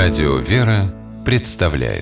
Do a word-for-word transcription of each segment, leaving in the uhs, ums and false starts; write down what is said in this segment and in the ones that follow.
Радио «Вера» представляет.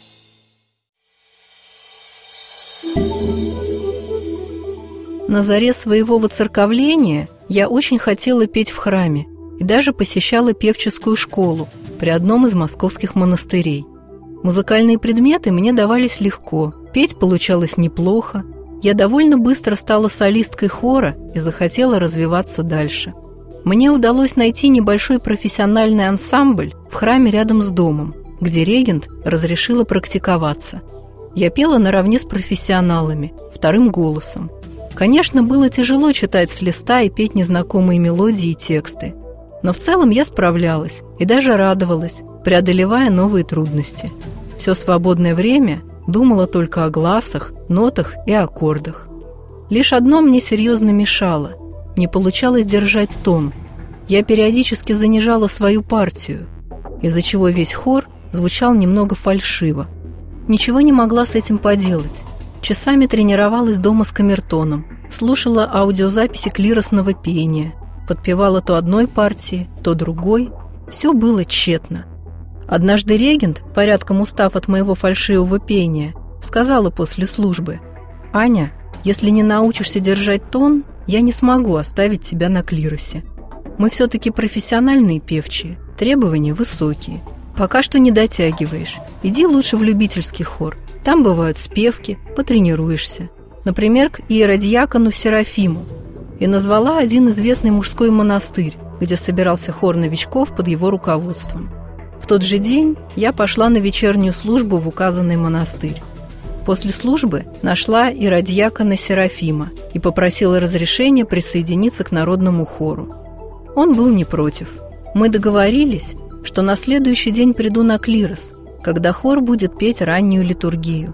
На заре своего воцерковления я очень хотела петь в храме и даже посещала певческую школу при одном из московских монастырей. Музыкальные предметы мне давались легко, петь получалось неплохо. Я довольно быстро стала солисткой хора и захотела развиваться дальше. Мне удалось найти небольшой профессиональный ансамбль в храме рядом с домом, где регент разрешила практиковаться. Я пела наравне с профессионалами, вторым голосом. Конечно, было тяжело читать с листа и петь незнакомые мелодии и тексты. Но в целом я справлялась и даже радовалась, преодолевая новые трудности. Все свободное время думала только о гласах, нотах и аккордах. Лишь одно мне серьезно мешало – не получалось держать тон. Я периодически занижала свою партию, из-за чего весь хор звучал немного фальшиво. Ничего не могла с этим поделать. Часами тренировалась дома с камертоном, слушала аудиозаписи клиросного пения, подпевала то одной партии, то другой. Все было тщетно. Однажды регент, порядком устав от моего фальшивого пения, сказала после службы: «Аня, если не научишься держать тон, я не смогу оставить тебя на клиросе. Мы все-таки профессиональные певчие, требования высокие. Пока что не дотягиваешь. Иди лучше в любительский хор. Там бывают спевки, потренируешься. Например, к иеродьякону Серафиму». И назвала один известный мужской монастырь, где собирался хор новичков под его руководством. В тот же день я пошла на вечернюю службу в указанный монастырь. После службы нашла иеродьякона Серафима и попросила разрешения присоединиться к народному хору. Он был не против. Мы договорились, что на следующий день приду на клирос, когда хор будет петь раннюю литургию.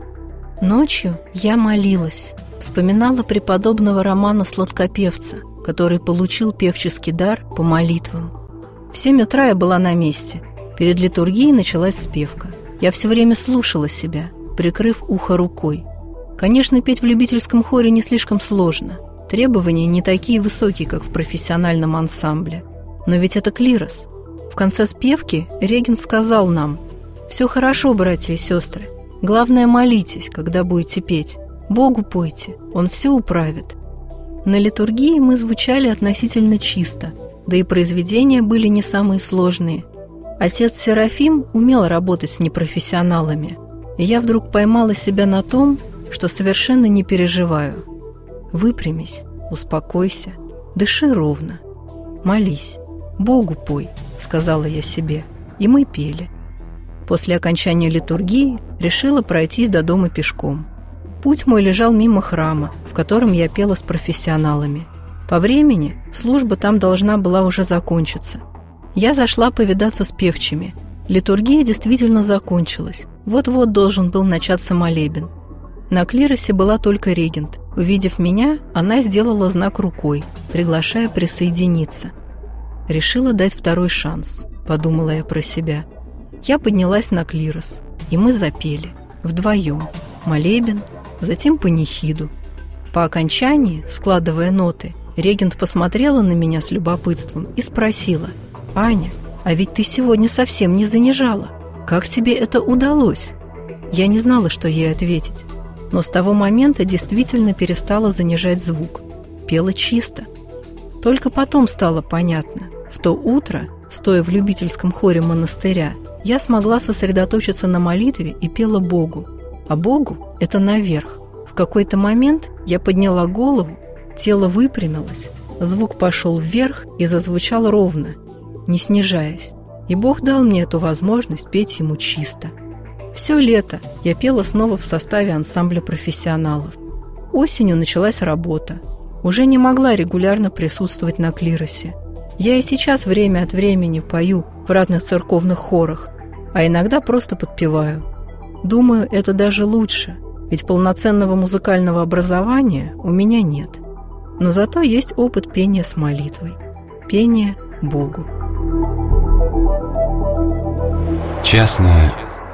Ночью я молилась, вспоминала преподобного Романа Сладкопевца, который получил певческий дар по молитвам. В семь утра я была на месте. Перед литургией началась спевка. Я все время слушала себя, прикрыв ухо рукой. Конечно, петь в любительском хоре не слишком сложно. Требования не такие высокие, как в профессиональном ансамбле. Но ведь это клирос. В конце спевки регент сказал нам: «Все хорошо, братья и сестры. Главное, молитесь, когда будете петь. Богу пойте, Он все управит». На литургии мы звучали относительно чисто, да и произведения были не самые сложные. Отец Серафим умел работать с непрофессионалами. И я вдруг поймала себя на том, что совершенно не переживаю. Выпрямись, успокойся, дыши ровно, молись, Богу пой, сказала я себе, и мы пели. После окончания литургии решила пройтись до дома пешком. Путь мой лежал мимо храма, в котором я пела с профессионалами. По времени служба там должна была уже закончиться. Я зашла повидаться с певчими. Литургия действительно закончилась. Вот-вот должен был начаться молебен. На клиросе была только регент. Увидев меня, она сделала знак рукой, приглашая присоединиться. Решила дать второй шанс, подумала я про себя. Я поднялась на клирос, и мы запели вдвоем молебен, затем панихиду. По окончании, складывая ноты, регент посмотрела на меня с любопытством и спросила: «Аня, а ведь ты сегодня совсем не занижала. Как тебе это удалось?» Я не знала, что ей ответить, но с того момента действительно перестала занижать звук. Пела чисто. Только потом стало понятно. В то утро, стоя в любительском хоре монастыря, я смогла сосредоточиться на молитве и пела Богу. А Богу – это наверх. В какой-то момент я подняла голову, тело выпрямилось, звук пошел вверх и зазвучал ровно, не снижаясь. И Бог дал мне эту возможность петь Ему чисто. Все лето я пела снова в составе ансамбля профессионалов. Осенью началась работа. Уже не могла регулярно присутствовать на клиросе. Я и сейчас время от времени пою в разных церковных хорах, а иногда просто подпеваю. Думаю, это даже лучше, ведь полноценного музыкального образования у меня нет. Но зато есть опыт пения с молитвой, пения Богу. Частное